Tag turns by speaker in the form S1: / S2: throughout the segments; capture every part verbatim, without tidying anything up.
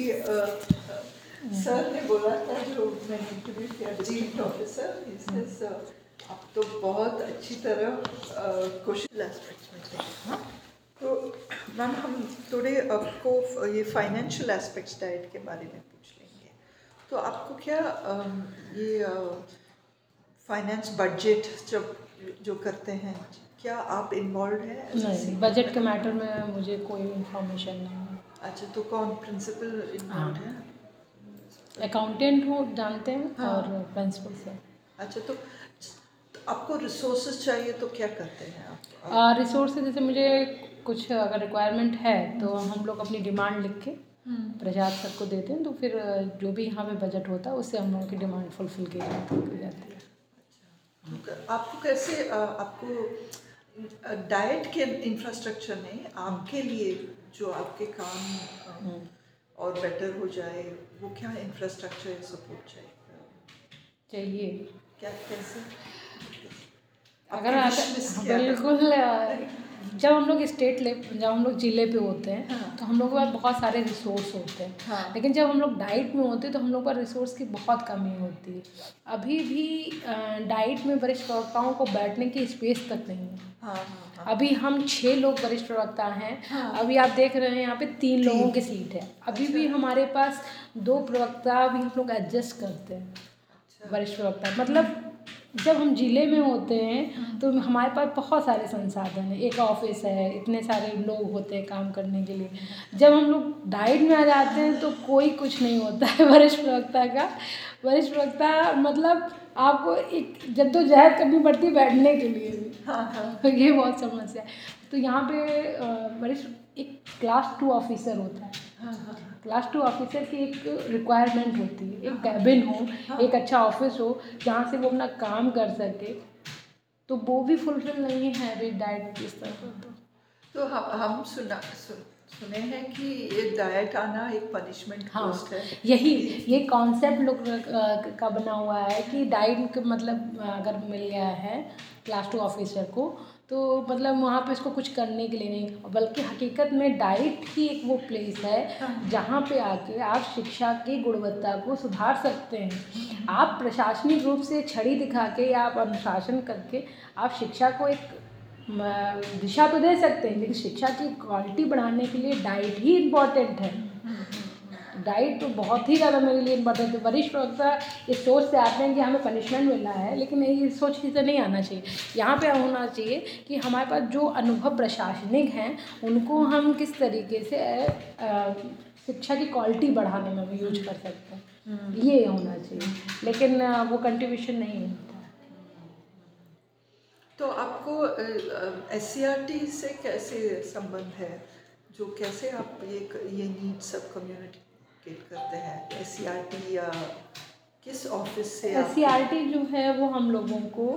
S1: कि अ, अ, सर ने बोला था जो मैंने इंटरव्यू किया चीफ ऑफिसर, आप तो बहुत अच्छी तरह क्वेश्चन एस्पेक्ट्स में थे। हाँ, तो मैम हम थोड़े आपको ये फाइनेंशियल एस्पेक्ट्स डाइट के बारे में पूछ लेंगे। तो आपको क्या अम, ये फाइनेंस बजट जब जो करते हैं, क्या आप इन्वॉल्व हैं?
S2: नहीं, बजट के मैटर में मुझे कोई इन्फॉर्मेशन नहीं है।
S1: अच्छा, तो कौन प्रिंसिपल इन्वॉल्व है?
S2: अकाउंटेंट हो जानते हैं।
S1: हाँ।
S2: और प्रिंसिपल से।
S1: अच्छा, तो आपको रिसोर्सेज चाहिए तो क्या करते हैं आप?
S2: रिसोर्सेज जैसे मुझे कुछ अगर रिक्वायरमेंट है तो हम लोग अपनी डिमांड लिख के प्रसाद सर को देते हैं, तो फिर जो भी यहाँ पे बजट होता है उससे हम लोगों की डिमांड फुलफिल की जाती जाती है।
S1: अच्छा, आपको कैसे आपको डाइट के इंफ्रास्ट्रक्चर में आपके लिए जो आपके काम और बेटर हो जाए, वो क्या इंफ्रास्ट्रक्चर सपोर्ट चाहिए
S2: चाहिए
S1: क्या कैसे?
S2: अगर बिल्कुल जब हम लोग स्टेट लेवल जब हम लोग जिले पे होते हैं हाँ। तो हम लोग के पास बहुत सारे रिसोर्स होते हैं हाँ। लेकिन जब हम लोग डाइट में होते हैं तो हम लोग पर रिसोर्स की बहुत कमी होती है। अभी भी डाइट में वरिष्ठ प्रवक्ताओं को बैठने की स्पेस तक नहीं है हाँ, हाँ, हाँ। अभी हम छः लोग वरिष्ठ प्रवक्ता हैं हाँ। अभी आप देख रहे हैं यहाँ पे तीन, तीन लोगों की सीट है। अभी भी हमारे पास दो प्रवक्ता भी हम लोग एडजस्ट करते हैं वरिष्ठ प्रवक्ता। मतलब जब हम ज़िले में होते हैं तो हमारे पास बहुत सारे संसाधन हैं, एक ऑफिस है, इतने सारे लोग होते हैं काम करने के लिए। जब हम लोग डाइट में आ जाते हैं तो कोई कुछ नहीं होता है वरिष्ठ प्रवक्ता का। वरिष्ठ प्रवक्ता मतलब आपको एक जद्दोजहद करनी पड़ती है बैठने के लिए भी हाँ हाँ तो ये बहुत समस्या है। तो यहाँ पे वरिष्ठ एक क्लास टू ऑफिसर होता है हाँ हाँ क्लास टू ऑफिसर की एक रिक्वायरमेंट होती है, एक कैबिन हो, एक अच्छा ऑफिस हो जहाँ से वो अपना काम कर सके, तो वो भी फुलफिल नहीं है अभी डाइट इस तरह।
S1: तो हम हम सुना सुन, सुने हैं कि ये डाइट आना एक पनिशमेंट
S2: हाँ,
S1: पोस्ट है।
S2: यही ये कॉन्सेप्ट लोग का बना हुआ है कि डाइट मतलब अगर मिल गया है क्लास टू ऑफिसर को तो मतलब वहाँ पे इसको कुछ करने के लिए नहीं, बल्कि हकीकत में डाइट ही एक वो प्लेस है जहाँ पे आके आप शिक्षा की गुणवत्ता को सुधार सकते हैं। आप प्रशासनिक रूप से छड़ी दिखा के या आप अनुशासन करके आप शिक्षा को एक दिशा तो दे सकते हैं, लेकिन शिक्षा की क्वालिटी बढ़ाने के लिए डाइट ही इम्पॉर्टेंट है। डाइट तो बहुत ही ज़्यादा मेरे लिए इम्पॉर्टेंट है। वरिष्ठ प्रवक्ता इस सोच से आते हैं कि हमें पनिशमेंट मिलना है, लेकिन इस सोच से नहीं आना चाहिए। यहाँ पे होना चाहिए कि हमारे पास जो अनुभव प्रशासनिक हैं उनको हम किस तरीके से शिक्षा की क्वालिटी बढ़ाने में भी यूज कर सकते हैं, ये होना चाहिए, लेकिन वो कंट्रीब्यूशन नहीं होता।
S1: तो आपको एस सी आर टी से कैसे संबंध है, जो कैसे आप ये ये नीड सब कम्युनिकेट करते हैं? एस सी आर टी या किस ऑफिस से?
S2: एस सी आर टी जो है वो हम लोगों को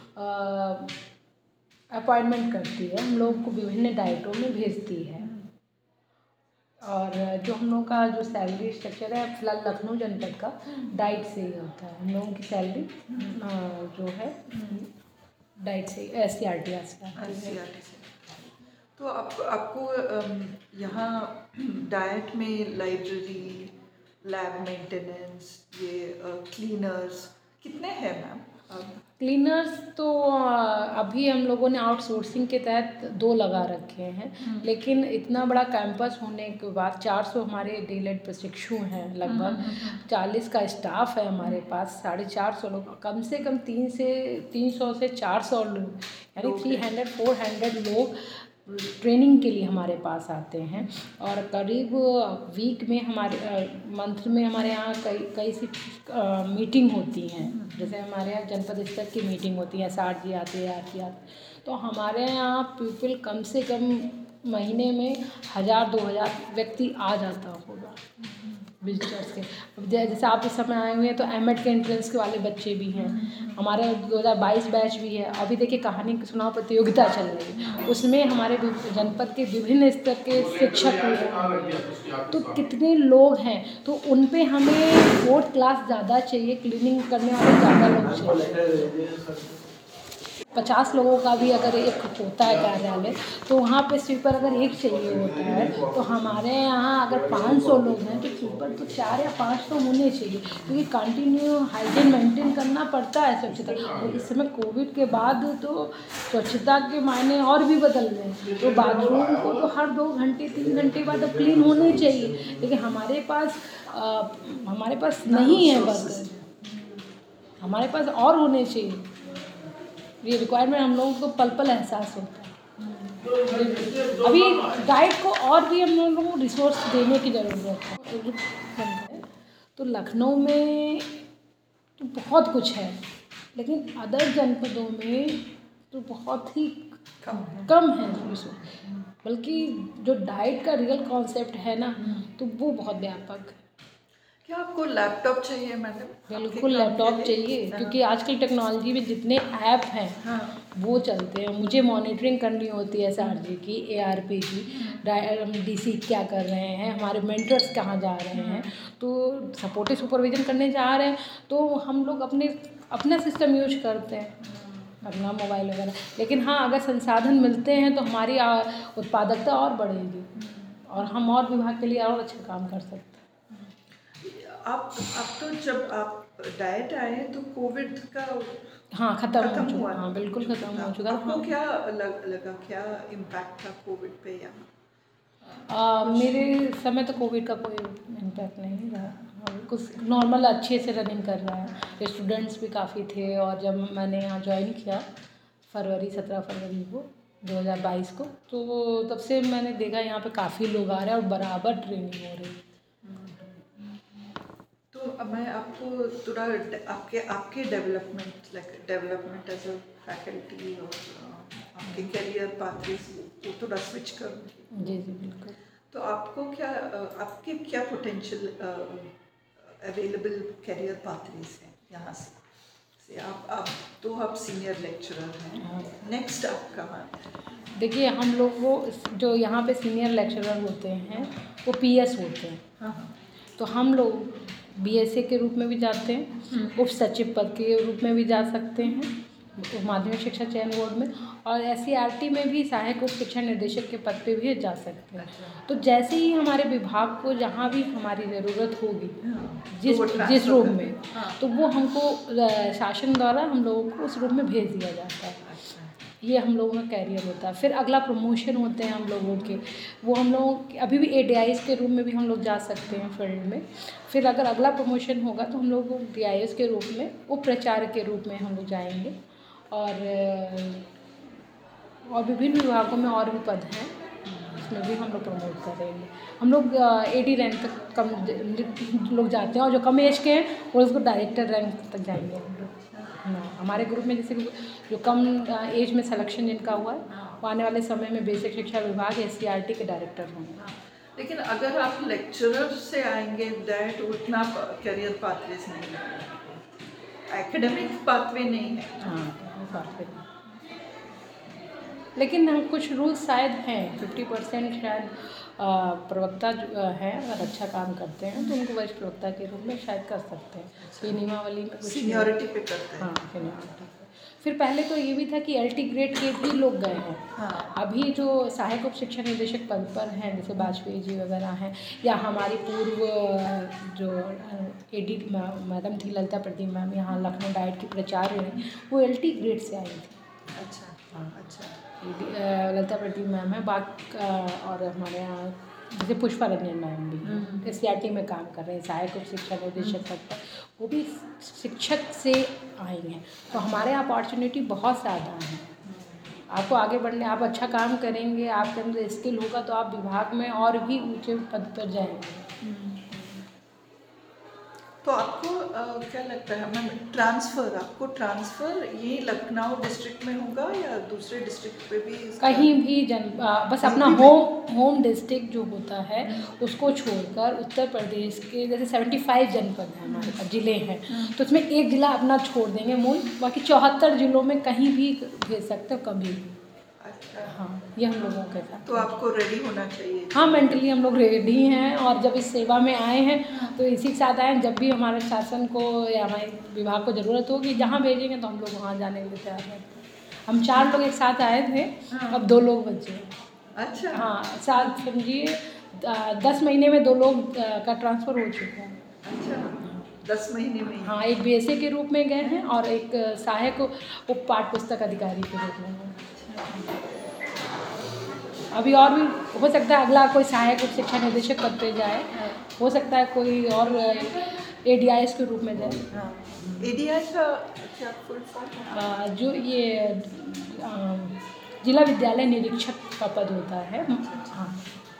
S2: अपॉइंटमेंट करती है, हम लोगों को विभिन्न डाइटों में भेजती है। और जो हम लोगों का जो सैलरी स्ट्रक्चर है फिलहाल लखनऊ जनपद का डाइट से ही होता है। हम लोगों की सैलरी जो है डाइट से एस सी आर टी से।
S1: तो आप आपको यहाँ डाइट में लाइब्रेरी, लैब मेंटेनेंस, ये क्लीनर्स कितने हैं मैम?
S2: क्लीनर्स तो अभी हम लोगों ने आउटसोर्सिंग के तहत दो लगा रखे हैं, लेकिन इतना बड़ा कैंपस होने के बाद चार सौ हमारे डीलेड प्रशिक्षु हैं, लगभग चालीस का स्टाफ है हमारे पास, साढ़े चार सौ लोग, कम से कम तीन से तीन सौ से चार सौ लोग यानी थ्री हंड्रेड फोर हंड्रेड लोग ट्रेनिंग के लिए हमारे पास आते हैं। और करीब वीक में हमारे मंथ में हमारे यहाँ कई कई सी मीटिंग होती हैं। जैसे हमारे यहाँ जनपद स्तर की मीटिंग होती है, एस आर जी आते हैं, आर जी आते, तो हमारे यहाँ पीपल कम से कम महीने में हज़ार दो हज़ार व्यक्ति आ जाता होगा विजिटर्स के। जैसे आप इस समय आए हुए हैं तो एम एड के एंट्रेंस के वाले बच्चे भी हैं हमारे, दो हज़ार बाईस बैच भी है। अभी देखिए कहानी सुनाओ प्रतियोगिता चल रही है, उसमें हमारे जनपद के विभिन्न स्तर के शिक्षक हैं, तो कितने लोग हैं, तो उन पे हमें फोर्थ क्लास ज़्यादा चाहिए, क्लीनिंग करने वाले ज़्यादा लोग चाहिए। पचास लोगों का भी अगर एक होता है कार्यालय, तो वहाँ पे स्वीपर अगर एक चाहिए होता है, तो हमारे यहाँ अगर पाँच सौ लोग हैं तो स्वीपर तो चार या पाँच तो होने चाहिए, क्योंकि कंटिन्यू हाइजीन मेंटेन करना पड़ता है, स्वच्छता। और इस समय कोविड के बाद तो स्वच्छता के मायने और भी बदल गए हैं। तो बाथरूम को तो हर दो घंटे तीन घंटे बाद अब क्लीन होने चाहिए, लेकिन हमारे पास आ, हमारे पास नहीं है वर्कर, हमारे पास और होने चाहिए। ये रिक्वायरमेंट हम लोगों को पल पल एहसास होता है। अभी डाइट को और भी हम लोगों को रिसोर्स देने की ज़रूरत है। तो लखनऊ में तो बहुत कुछ है, लेकिन अदर जनपदों में तो बहुत ही
S1: कम है
S2: कम है रिसोर्स। बल्कि जो डाइट का रियल कॉन्सेप्ट है ना, तो वो बहुत व्यापक है।
S1: क्या आपको लैपटॉप चाहिए मैडम?
S2: बिल्कुल लैपटॉप चाहिए, क्योंकि आजकल टेक्नोलॉजी में जितने ऐप हैं
S1: हाँ।
S2: वो चलते हैं। मुझे मॉनिटरिंग करनी होती है एस आर जी की, ए आर पी की, डी सी क्या कर रहे हैं, हमारे मेंटर्स कहाँ जा रहे हैं, तो सपोर्टिव सुपरविजन करने जा रहे हैं, तो हम लोग अपने अपना सिस्टम यूज करते हैं, अपना मोबाइल वगैरह। लेकिन हाँ, अगर संसाधन मिलते हैं तो हमारी उत्पादकता और बढ़ेगी और हम और विभाग के लिए और अच्छा काम कर सकते हैं।
S1: आप अब तो जब आप डाइट आए तो कोविड का
S2: हाँ खत्म हो
S1: खत्म
S2: चुका,
S1: हुआ,
S2: हाँ बिल्कुल खत्म हो चुका।
S1: आपको
S2: हाँ।
S1: क्या लग, लगा क्या इम्पैक्ट था कोविड पे यहाँ?
S2: आ, मेरे समय तो कोविड का कोई इम्पैक्ट नहीं रहा, और कुछ नॉर्मल अच्छे से रनिंग कर रहा है। स्टूडेंट्स भी काफ़ी थे, और जब मैंने यहाँ ज्वाइन किया फरवरी सत्रह फरवरी को दो हज़ार बाईस को, तो तब से मैंने देखा यहाँ पे काफ़ी लोग आ रहे हैं और बराबर ट्रेनिंग हो रही है।
S1: तो मैं आपको थोड़ा आपके आपके development like development as a faculty और आपके करियर पाथवेज वो थोड़ा स्विच करूँगी।
S2: जी जी बिल्कुल।
S1: तो आपको क्या आपके क्या पोटेंशियल अवेलेबल करियर पाथवेज हैं यहाँ से? से आप आप तो आप सीनियर लेक्चरर हैं, नेक्स्ट आप कहाँ?
S2: देखिए, हम लोग वो जो यहाँ पे सीनियर लेक्चरर होते हैं वो पी एस होते हैं।
S1: हाँ हाँ।
S2: तो हम लोग बी एस ए के रूप में भी जाते हैं, उप सचिव पद के रूप में भी जा सकते हैं माध्यमिक शिक्षा चयन बोर्ड में, और एस सी आर टी में भी सहायक उप शिक्षा निर्देशक के पद पे भी जा सकते हैं। तो जैसे ही हमारे विभाग को जहाँ भी हमारी ज़रूरत होगी जिस जिस रूप में, तो वो हमको शासन द्वारा हम लोगों को उस रूप में भेज दिया जाता है। ये हम लोगों का कैरियर होता है। फिर अगला प्रमोशन होते हैं हम लोगों के, वो हम लोग अभी भी ए डी आई एस के रूप में भी हम लोग जा सकते हैं फील्ड में। फिर अगर अगला प्रमोशन होगा तो हम लोग डी आई एस के रूप में उप प्रचारक के रूप में हम लोग जाएंगे, और और विभिन्न विभागों में और भी पद हैं, उसमें भी हम लोग प्रमोट करेंगे। हम लोग ए डी रैंक तक कम लोग जाते हैं, और जो कम एज के हैं वो उसको डायरेक्टर रैंक तक जाएंगे हम लोग। हाँ, हमारे ग्रुप में जैसे जो कम एज में सिलेक्शन जिनका हुआ है वो आने वाले समय में बेसिक शिक्षा विभाग एस सी आर टी के डायरेक्टर होंगे।
S1: लेकिन अगर आप लेक्चरर से आएंगे दैट उतना करियर पाथवेज नहीं है, एकेडमिक पाथवे नहीं है।
S2: हाँ पाथवे, लेकिन हम कुछ रूल्स शायद हैं, फिफ्टी परसेंट शायद प्रवक्ता जो हैं अगर अच्छा काम करते हैं तो उनको वरिष्ठ प्रवक्ता के रूप में शायद कर सकते हैं। ये नियमावली में
S1: सीनियरिटी पे करते हैं।
S2: हाँ सीनियरिटी पे। फिर पहले तो ये भी था कि एल टी ग्रेड के भी लोग गए हैं।
S1: हाँ।
S2: अभी जो सहायक उप शिक्षा निदेशक पद पर हैं, जैसे वाजपेयी जी वगैरह हैं, या हमारी पूर्व जो एडी मैडम थी ललिता प्रदीप मैम, यहाँ लखनऊ डाइट की प्रचार्य हैं, वो एल टी ग्रेड से आई थी।
S1: अच्छा हाँ अच्छा।
S2: ललिता प्रदीप मैम है, बाग और हमारे यहाँ जैसे पुष्पा रंजन मैम भी एस सी आर टी में काम कर रहे हैं, सहायक उप शिक्षा निर्देशक पद पर, वो भी शिक्षक से आई हैं। तो हमारे यहाँ अपॉर्चुनिटी बहुत ज़्यादा है। आपको आगे बढ़ने, आप अच्छा काम करेंगे, आपके अंदर स्किल होगा तो आप विभाग में और भी ऊंचे पद पर जाएंगे।
S1: तो आपको आ, क्या लगता है मैम, ट्रांसफ़र आपको ट्रांसफ़र ये लखनऊ डिस्ट्रिक्ट में होगा या दूसरे डिस्ट्रिक्ट पे भी?
S2: कहीं भी जन बस अपना होम होम डिस्ट्रिक्ट जो होता है उसको छोड़कर उत्तर प्रदेश के जैसे पचहत्तर जनपद हैं हमारे पास, ज़िले हैं, तो उसमें एक ज़िला अपना छोड़ देंगे मूल, बाकी चौहत्तर ज़िलों में कहीं भी भेज सकते हो कभी भी।
S1: अच्छा
S2: हाँ, ये हम लोगों के साथ।
S1: तो आपको रेडी होना चाहिए।
S2: हाँ, मेंटली हम लोग रेडी हैं, और जब इस सेवा में आए हैं तो इसी के साथ आए हैं। जब भी हमारे शासन को या हमारे विभाग को ज़रूरत होगी, जहाँ भेजेंगे तो हम लोग वहाँ जाने के लिए तैयार हैं। हम चार लोग एक साथ आए थे, अब दो लोग बचे।
S1: अच्छा।
S2: हाँ, साथ समझिए दस महीने में दो लोग का ट्रांसफ़र हो चुका है।
S1: अच्छा, दस महीने में?
S2: हाँ, एक बी एस ए के रूप में गए हैं और एक सहायक उप पाठ्य पुस्तक अधिकारी के रूप में हैं। अभी और भी हो सकता है अगला कोई सहायक उप शिक्षा निदेशक पद पे जाए, हो सकता है कोई और ए डी आई एस के रूप में जाए।
S1: हाँ, ए डी आई एस का क्या फुल फॉर्म?
S2: जो ये आ, जिला विद्यालय निरीक्षक का पद होता है। हाँ,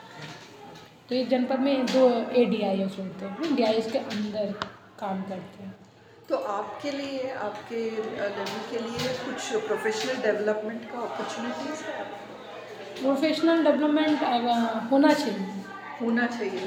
S2: तो एक जनपद में दो ए डी आई एस होते हैं, डी आई एस के अंदर काम करते हैं।
S1: तो आपके लिए, आपके लेवल के लिए कुछ प्रोफेशनल डेवलपमेंट का अपॉर्चुनिटीज़ है?
S2: प्रोफेशनल डेवलपमेंट होना चाहिए
S1: होना चाहिए,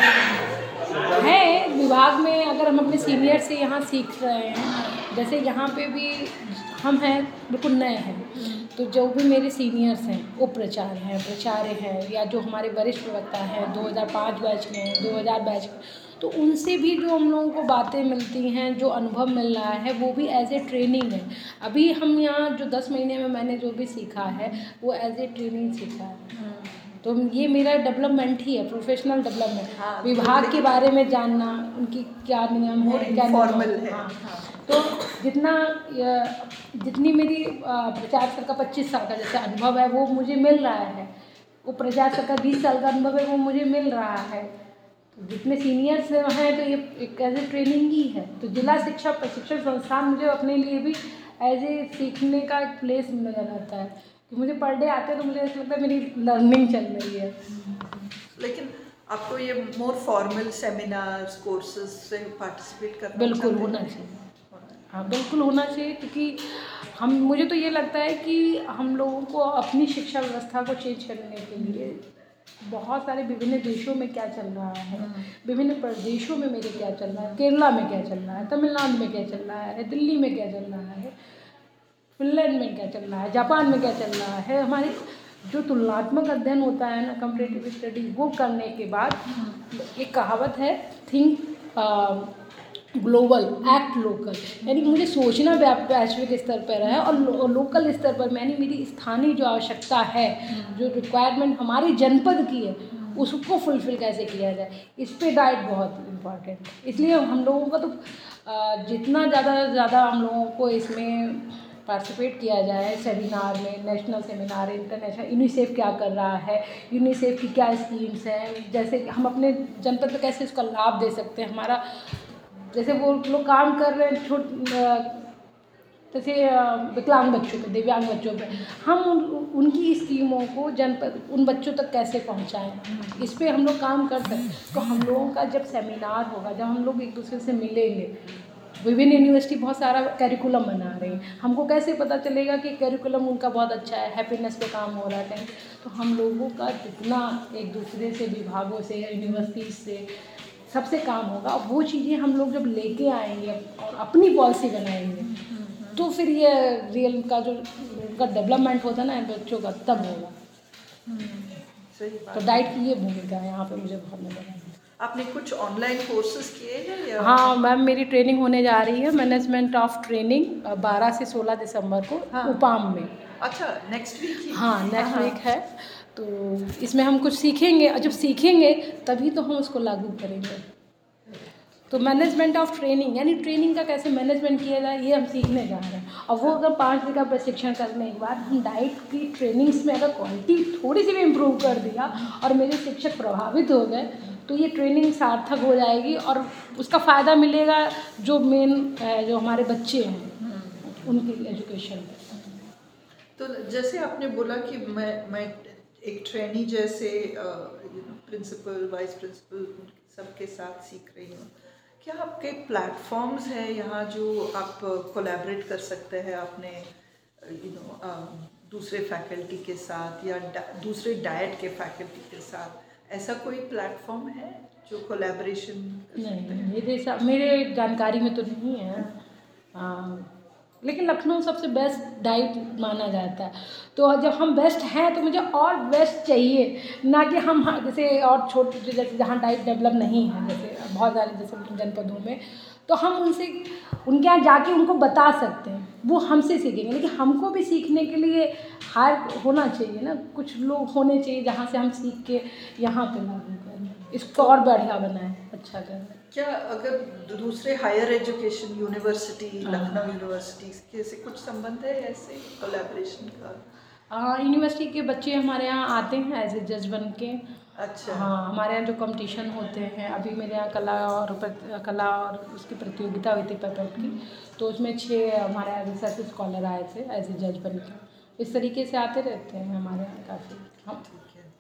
S1: लेकिन
S2: है विभाग में। अगर हम अपने सीनियर से यहाँ सीख रहे हैं, जैसे यहाँ पे भी हम हैं बिल्कुल नए हैं, तो जो भी मेरे सीनियर्स हैं वो प्रचार्य हैं प्राचार्य हैं या जो हमारे वरिष्ठ प्रवक्ता हैं दो हज़ार पाँच बैच के हैं, दो हज़ार बैच के, तो उनसे भी जो हम लोगों को बातें मिलती हैं, जो अनुभव मिल रहा है, वो भी एज ए ट्रेनिंग है। अभी हम यहाँ जो दस महीने में मैंने जो भी सीखा है वो एज ए ट्रेनिंग सीखा है। तो ये मेरा डेवलपमेंट ही है, प्रोफेशनल डेवलपमेंट।
S1: हाँ,
S2: विभाग के बारे में जानना, उनकी क्या नियम है, क्या
S1: फॉर्मल है।
S2: हाँ। तो जितना जितनी मेरी प्रचार सर का पच्चीस साल का जैसे अनुभव है वो मुझे मिल रहा है, वो प्रचार सर का बीस साल का अनुभव है वो मुझे मिल रहा है। तो जितने सीनियर्स हैं तो ये एक एज ए ट्रेनिंग ही है। तो जिला शिक्षा प्रशिक्षण संस्थान मुझे अपने लिए भी एज ए सीखने का एक प्लेस नज़र आता है कि मुझे पर डे आते हैं तो मुझे ऐसा लगता है मेरी लर्निंग चल रही है।
S1: लेकिन आपको ये मोर फॉर्मल सेमिनार्स कोर्सेज से पार्टिसिपेट करना
S2: बिल्कुल होना चाहिए। हाँ, बिल्कुल होना चाहिए, क्योंकि हम मुझे तो ये लगता है कि हम लोगों को अपनी शिक्षा व्यवस्था को चेंज करने के लिए बहुत सारे विभिन्न देशों में क्या चल रहा है, विभिन्न प्रदेशों में मेरे क्या चल रहा है, केरला में क्या चल रहा है, तमिलनाडु में क्या चल रहा है, दिल्ली में क्या चल रहा है, फिनलैंड में क्या चल रहा है, जापान में क्या चल रहा है। हमारे जो तुलनात्मक अध्ययन होता है ना, कंपैरेटिव स्टडी, वो करने के बाद एक कहावत है, थिंक ग्लोबल एक्ट लोकल, यानी मुझे सोचना वैश्विक स्तर पर है और लो, लोकल स्तर पर यानी मेरी स्थानीय जो आवश्यकता है, जो रिक्वायरमेंट हमारी जनपद की है, उसको फुलफ़िल कैसे किया जाए, इस पे डाइट बहुत इम्पॉर्टेंट है। इसलिए हम लोगों का तो जितना ज़्यादा से ज़्यादा हम लोगों को इसमें पार्टिसिपेट किया जाए सेमिनार में, नेशनल सेमिनार, इंटरनेशनल, यूनिसेफ क्या कर रहा है, यूनिसेफ की क्या स्कीम्स हैं, जैसे हम अपने जनपद में कैसे इसका लाभ दे सकते हैं। हमारा जैसे वो लोग काम कर रहे हैं छोट जैसे विकलांग बच्चों पे, दिव्यांग बच्चों पे, हम उन, उनकी स्कीमों को जनपद उन बच्चों तक कैसे पहुंचाएं, इस पे हम लोग काम कर सकते हैं। तो हम लोगों का जब सेमिनार होगा, जब हम लोग एक दूसरे से मिलेंगे, विभिन्न यूनिवर्सिटी बहुत सारा कैरिकुलम बना रही है, हमको कैसे पता चलेगा कि कैरिकुलम उनका बहुत अच्छा है, हैप्पीनेस पे काम हो रहा है। तो हम लोगों का जितना एक दूसरे से, विभागों से, यूनिवर्सिटी से, सबसे काम होगा, वो चीज़ें हम लोग जब लेके आएंगे और अपनी पॉलिसी बनाएंगे, तो फिर ये रियल का जो उनका डेवलपमेंट होता है ना बच्चों का, तब होगा।
S1: सही बात।
S2: तो डाइट की ये भूमिका है यहाँ पे मुझे बहुत नजर आई।
S1: आपने कुछ ऑनलाइन कोर्सेज किए हैं या?
S2: हाँ मैम, मेरी ट्रेनिंग होने जा रही है, मैनेजमेंट ऑफ ट्रेनिंग, बारह से सोलह दिसंबर को
S1: हाँ।
S2: उपाम में।
S1: अच्छा, नेक्स्ट वीक ही?
S2: हाँ, नेक्स्ट वीक है। तो इसमें हम कुछ सीखेंगे और जब सीखेंगे तभी तो हम उसको लागू करेंगे। तो मैनेजमेंट ऑफ ट्रेनिंग यानी ट्रेनिंग का कैसे मैनेजमेंट किया जाए, ये हम सीखने जा रहे हैं। और वो अगर पाँच दिन का प्रशिक्षण करने के बाद हम डाइट की ट्रेनिंग्स में अगर क्वालिटी थोड़ी सी भी इम्प्रूव कर दिया और मेरे शिक्षक प्रभावित हो गए, तो ये ट्रेनिंग सार्थक हो जाएगी और उसका फ़ायदा मिलेगा जो मेन जो हमारे बच्चे हैं उनकी एजुकेशन।
S1: तो जैसे आपने बोला कि मैं मैं एक ट्रेनी जैसे प्रिंसिपल, वाइस प्रिंसिपल सबके साथ सीख रही हूँ, क्या आपके प्लेटफॉर्म्स हैं यहाँ जो आप कोलैबोरेट कर सकते हैं अपने यू नो दूसरे फैकल्टी के साथ या दूसरे डाइट के फैकल्टी के साथ? ऐसा कोई प्लेटफॉर्म है जो कोलैबोरेशन?
S2: नहीं, मेरे साथ मेरे जानकारी में तो नहीं है, आ, लेकिन लखनऊ सबसे बेस्ट डाइट माना जाता है। तो जब हम बेस्ट हैं तो मुझे और बेस्ट चाहिए, ना कि हम जैसे और छोटे जैसे जहाँ डाइट डेवलप नहीं है, जैसे बहुत सारे जैसे जनपदों में, तो हम उनसे उनके यहाँ जाके उनको बता सकते हैं, वो हमसे सीखेंगे। लेकिन हमको भी सीखने के लिए हार होना चाहिए ना, कुछ लोग होने चाहिए जहाँ से हम सीख के यहाँ पे लागू करें, इसको और बढ़िया बनाएं, अच्छा करें।
S1: क्या अगर दूसरे higher education university, Lucknow university के से कुछ संबंध है ऐसे कोलैबोरेशन का?
S2: हाँ, यूनिवर्सिटी के बच्चे हमारे यहाँ आते हैं एज ए जज बन के।
S1: अच्छा।
S2: हाँ, हमारे यहाँ जो कंपटीशन होते हैं, अभी मेरे यहाँ कला और प्रत- कला और उसकी प्रतियोगिता हुई थी पेपर की, तो उसमें छः हमारे यहाँ रिसर्च स्कॉलर आए थे एज ए जज बन के। इस तरीके से आते रहते हैं हमारे यहाँ काफ़ी। हाँ,
S1: ठीक है।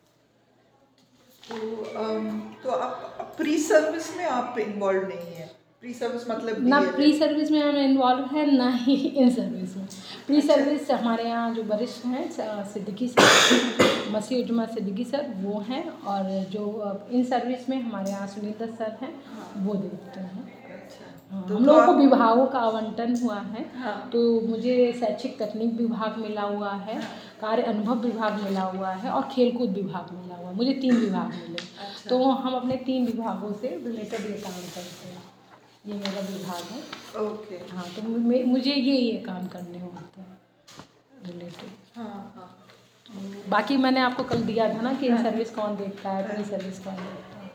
S1: तो अम, तो आप प्री सर्विस में आप इन्वॉल्व नहीं है? प्री सर्विस मतलब
S2: ना
S1: B Ed
S2: प्री सर्विस में हम इन्वॉल्व हैं, ना ही इन सर्विस में। प्री सर्विस हमारे यहाँ जो वरिष्ठ हैं सिद्दीकी सर, मसीह उजमा सिद्दीकी सर, वो हैं, और जो इन सर्विस में हमारे यहाँ सुनील दत्त सर हैं, वो देखते हैं। हाँ,
S1: तो
S2: हम
S1: तो
S2: लोगों को
S1: आप-
S2: विभागों का आवंटन हुआ है।
S1: हाँ।
S2: तो मुझे शैक्षिक तकनीक विभाग मिला हुआ है, कार्य अनुभव विभाग मिला हुआ है, और खेलकूद विभाग मिला हुआ है। मुझे तीन विभाग मिले।
S1: अच्छा।
S2: तो हम अपने तीन विभागों से रिलेटेड ये काम करते हैं, ये मेरा विभाग है।
S1: ओके।
S2: हाँ, तो मु- मुझे ये ये काम करने होते हैं रिलेटेड।
S1: हाँ हाँ।
S2: बाकी मैंने आपको कल दिया था ना कि इन सर्विस कौन देखता है, प्री सर्विस कौन देखता है।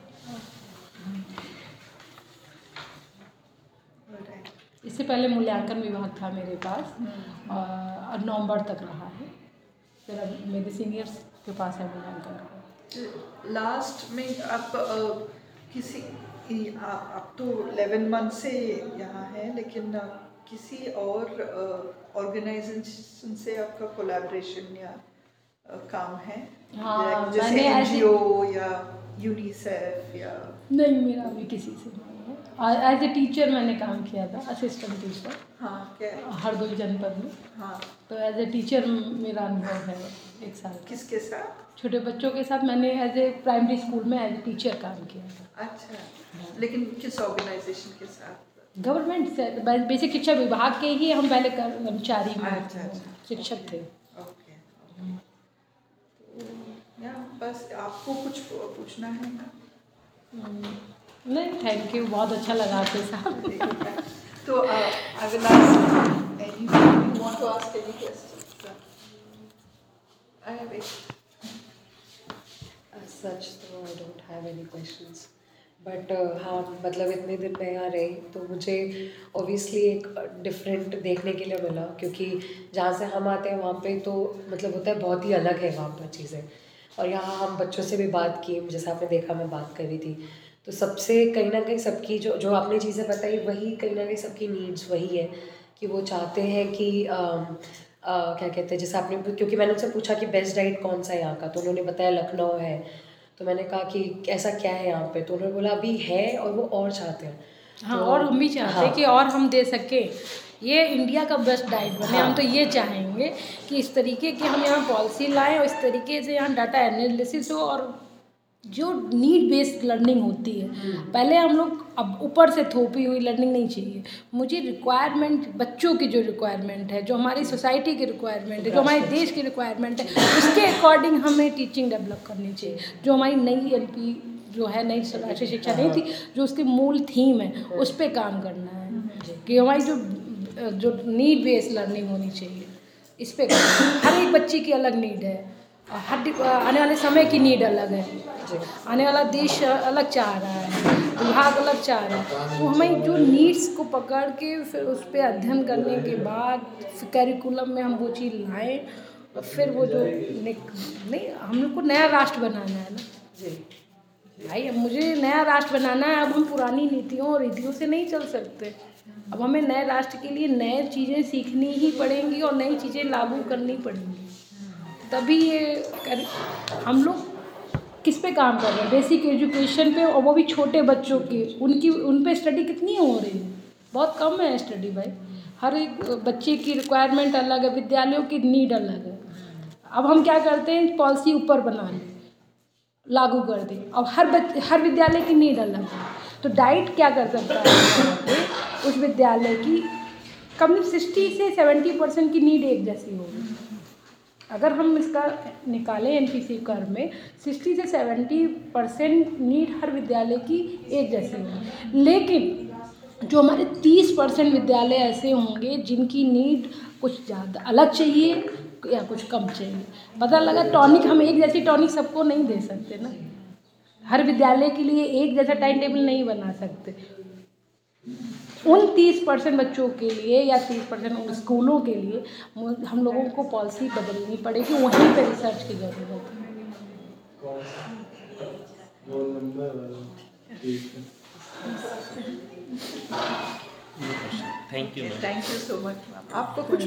S1: Alright.
S2: इससे पहले मूल्यांकन विभाग था मेरे पास, और नवंबर तक रहा है। फिर अब मेरे सीनियर्स के पास है मूल्यांकन का।
S1: लास्ट में आप अ, किसी ई- आ- आप तो इलेवन मंथ से यहाँ हैं, लेकिन अ, किसी और ऑर्गेनाइजेशन से आपका कोलैबोरेशन या अ, काम है?
S2: हाँ,
S1: या जैसे
S2: मैंने ऐसे-
S1: एनजीओ या यूनिसेफ या?
S2: नहीं, मेरा अभी किसी से नहीं है। एज ए टीचर मैंने काम किया था, असिस्टेंट टीचर,
S1: हाँ क्या?
S2: हरदोई जनपद में।
S1: हाँ।
S2: तो एज ए टीचर मेरा अनुभव है एक साल का।
S1: किसके साथ?
S2: छोटे बच्चों के साथ मैंने एज ए प्राइमरी स्कूल में एज ए टीचर काम किया था।
S1: अच्छा, लेकिन किस ऑर्गेनाइजेशन के साथ?
S2: गवर्नमेंट से, बेसिक शिक्षा विभाग के ही हम पहले कर्मचारी में
S1: अच्छा, अच्छा।
S2: शिक्षक थे।
S1: ओके। तो या बस आपको कुछ पूछना है ना?
S2: नहीं, थैंक यू, बहुत अच्छा लगा आपके साथ।
S1: तो I will ask any you want to ask any question? I have
S3: As such, तो I don't have any questions. But हाँ, मतलब इतने दिन मैं यहाँ रही तो मुझे ऑब्वियसली एक डिफरेंट देखने के लिए मिला, क्योंकि जहाँ से हम आते हैं वहाँ पे तो मतलब होता है बहुत ही अलग है वहाँ पर चीज़ें। और यहाँ हम बच्चों से भी बात की, जैसे आपने देखा मैं बात कर रही थी, तो सबसे कहीं ना कहीं सबकी जो जो आपने चीज़ें बताई वही कहीं ना कहीं सबकी नीड्स वही है कि वो चाहते हैं कि आ, आ, क्या कहते हैं, जैसे आपने, क्योंकि मैंने उनसे पूछा कि बेस्ट डाइट कौन सा है यहाँ का, तो उन्होंने बताया लखनऊ है। तो मैंने कहा कि ऐसा क्या है यहाँ पे, तो उन्होंने बोला अभी है और वो और चाहते हैं।
S2: हाँ,
S3: तो,
S2: और हम भी चाहते हैं
S3: हाँ,
S2: कि और हम दे सकें, ये इंडिया का बेस्ट डाइट बने। हम तो ये चाहेंगे कि इस तरीके की हम यहाँ पॉलिसी लाएं, और इस तरीके से यहाँ डाटा एनालिसिस हो, और जो नीड बेस्ड लर्निंग होती है, पहले हम लोग, अब ऊपर से थोपी हुई लर्निंग नहीं चाहिए। मुझे रिक्वायरमेंट, बच्चों की जो रिक्वायरमेंट है, जो हमारी सोसाइटी की रिक्वायरमेंट है, जो हमारे देश की रिक्वायरमेंट है, उसके अकॉर्डिंग हमें टीचिंग डेवलप करनी चाहिए। जो हमारी नई एल पी जो है, नई राष्ट्रीय शिक्षा नीति, जो उसकी मूल थीम है, उस पर काम करना है कि हमारी जो जो नीड बेस्ड लर्निंग होनी चाहिए, इस पर हर एक बच्चे की अलग नीड है, और हर आने वाले समय की नीड अलग है, आने वाला देश अलग चाह रहा है, विभाग अलग चाह रहा है। तो हमें जो नीड्स को पकड़ के फिर उस पर अध्ययन करने के बाद करिकुलम में हम वो चीज़ लाएँ, और फिर वो जो नहीं, हम लोग को नया राष्ट्र बनाना है ना भाई, अब मुझे नया राष्ट्र बनाना है। अब हम पुरानी नीतियों और रीतियों से नहीं चल सकते। अब हमें नए राष्ट्र के लिए नए चीज़ें सीखनी ही पड़ेंगी और नई चीज़ें लागू करनी पड़ेंगी, तभी ये कर, हम लोग किस पे काम कर रहे हैं, बेसिक एजुकेशन पे, और वो भी छोटे बच्चों की, उनकी उन पे स्टडी कितनी हो रही है, बहुत कम है स्टडी भाई। हर एक बच्चे की रिक्वायरमेंट अलग है, विद्यालयों की नीड अलग है। अब हम क्या करते हैं, पॉलिसी ऊपर बना लें, लागू कर दें, अब हर बच्चे, हर विद्यालय की नीड अलग है। तो डाइट क्या कर सकता है, उस विद्यालय की कम सिक्सटी से सेवेंटी परसेंट की नीड एक जैसी होगी, अगर हम इसका निकालें एन पी सी कर्व में सिक्सटी से सेवेंटी परसेंट नीड हर विद्यालय की एक जैसी होगी, लेकिन जो हमारे तीस परसेंट विद्यालय ऐसे होंगे जिनकी नीड कुछ ज़्यादा अलग चाहिए या कुछ कम चाहिए। पता लगा टॉनिक, हम एक जैसी टॉनिक सबको नहीं दे सकते ना, हर विद्यालय के लिए एक जैसा टाइम टेबल नहीं बना सकते। उन तीस परसेंट बच्चों के लिए या तीस परसेंट स्कूलों के लिए हम लोगों को पॉलिसी बदलनी पड़ेगी, वहीं पे रिसर्च की ज़रूरत है।
S4: Thank you.
S1: Thank you so much ma'am. आपको कुछ